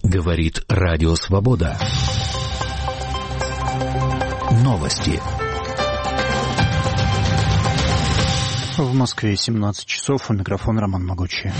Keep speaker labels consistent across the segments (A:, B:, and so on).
A: Говорит Радио Свобода. Новости.
B: В Москве 17 часов. У микрофона Роман Могучий.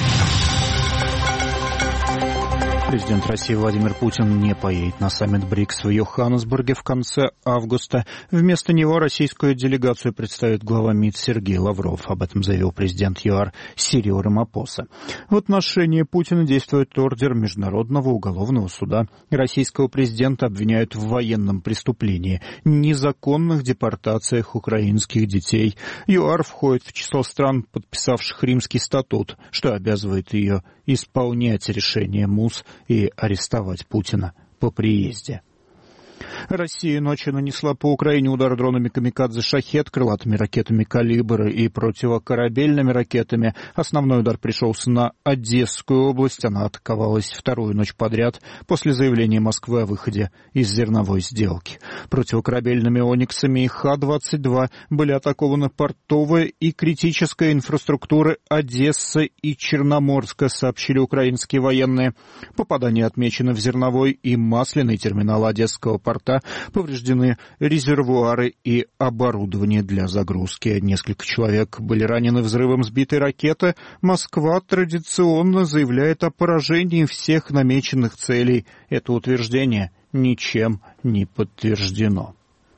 B: Президент России Владимир Путин не поедет на саммит БРИКС в Йоханнесбурге в конце августа. Вместо него российскую делегацию представит глава МИД Сергей Лавров. Об этом заявил президент ЮАР Сириэл Рамапоса. В отношении Путина действует ордер Международного уголовного суда. Российского президента обвиняют в военном преступлении, незаконных депортациях украинских детей. ЮАР входит в число стран, подписавших Римский статут, что обязывает ее исполнять решение МУС и арестовать Путина по приезде. Россия ночью нанесла по Украине удар дронами «Камикадзе Шахед», крылатыми ракетами «Калибр» и противокорабельными ракетами. Основной удар пришелся на Одесскую область. Она атаковалась вторую ночь подряд после заявления Москвы о выходе из зерновой сделки. Противокорабельными «Ониксами» и Х-22 были атакованы портовая и критическая инфраструктуры Одессы и Черноморска, сообщили украинские военные. Попадания отмечены в зерновой и масляный терминал Одесского порта. Повреждены резервуары и оборудование для загрузки. Несколько человек были ранены взрывом сбитой ракеты. Москва традиционно заявляет о поражении всех намеченных целей. Это утверждение ничем не подтверждено.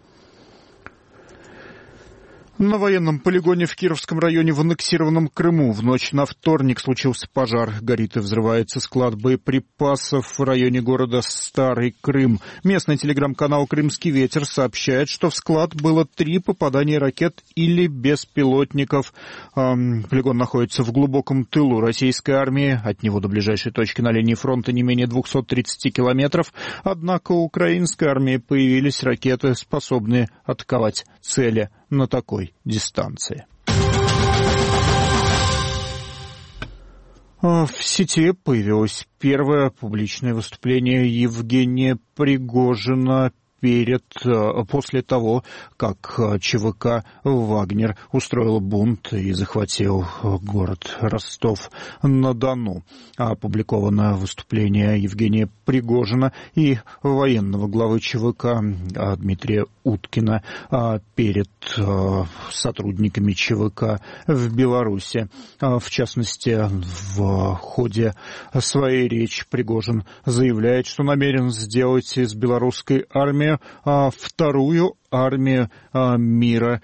B: На военном полигоне в Кировском районе в аннексированном Крыму в ночь на вторник случился пожар. Горит и взрывается склад боеприпасов в районе города Старый Крым. Местный телеграм-канал «Крымский ветер» сообщает, что в склад было 3 попадания ракет или беспилотников. Полигон находится в глубоком тылу российской армии. От него до ближайшей точки на линии фронта не менее 230 километров. Однако у украинской армии появились ракеты, способные атаковать цели на такой дистанции. В сети появилось первое публичное выступление Евгения Пригожина после того, как ЧВК «Вагнер» устроил бунт и захватил город Ростов-на-Дону. Опубликовано выступление Евгения Пригожина и военного главы ЧВК Дмитрия Уткина перед сотрудниками ЧВК в Беларуси. В частности, в ходе своей речи Пригожин заявляет, что намерен сделать из белорусской армии вторую армию мира.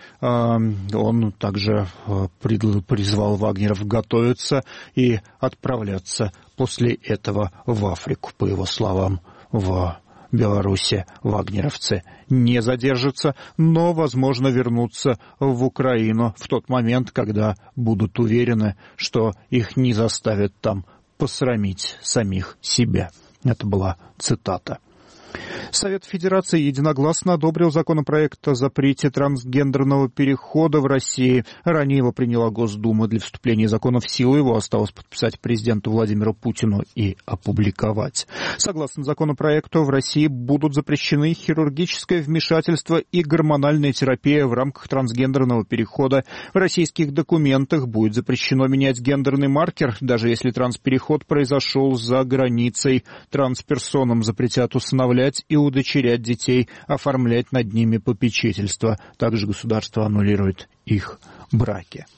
B: Он также призвал вагнеров готовиться и отправляться после этого в Африку. По его словам, в Беларуси вагнеровцы не задержатся, но, возможно, вернутся в Украину в тот момент, когда будут уверены, что их не заставят там посрамить самих себя. Это была цитата. Совет Федерации единогласно одобрил законопроект о запрете трансгендерного перехода в России. Ранее его приняла Госдума. Для вступления закона в силу его осталось подписать президенту Владимиру Путину и опубликовать. Согласно законопроекту, в России будут запрещены хирургическое вмешательство и гормональная терапия в рамках трансгендерного перехода. В российских документах будет запрещено менять гендерный маркер, даже если транспереход произошел за границей. Трансперсонам запретят усыновлять и удочерять детей, оформлять над ними попечительство. Также государство аннулирует их браки.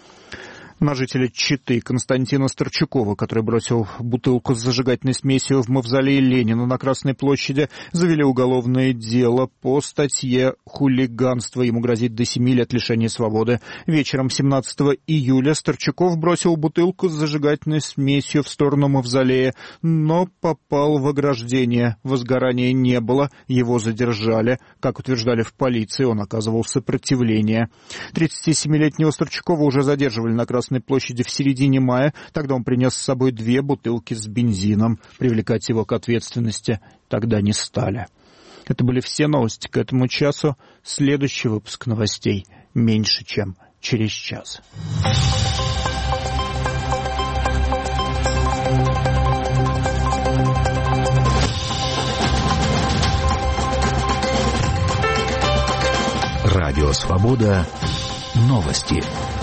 B: На жителя Читы Константина Старчукова, который бросил бутылку с зажигательной смесью в мавзолей Ленина на Красной площади, завели уголовное дело по статье «Хулиганство». Ему грозит до 7 лет лишения свободы. Вечером 17 июля Старчуков бросил бутылку с зажигательной смесью в сторону мавзолея, но попал в ограждение. Возгорания не было, его задержали. Как утверждали в полиции, он оказывал сопротивление. 37-летнего Старчукова уже задерживали на Красной площади в середине мая. Тогда он принес с собой 2 бутылки с бензином. Привлекать его к ответственности тогда не стали. Это были все новости к этому часу. Следующий выпуск новостей меньше, чем через час.
A: Радио Свобода. Новости.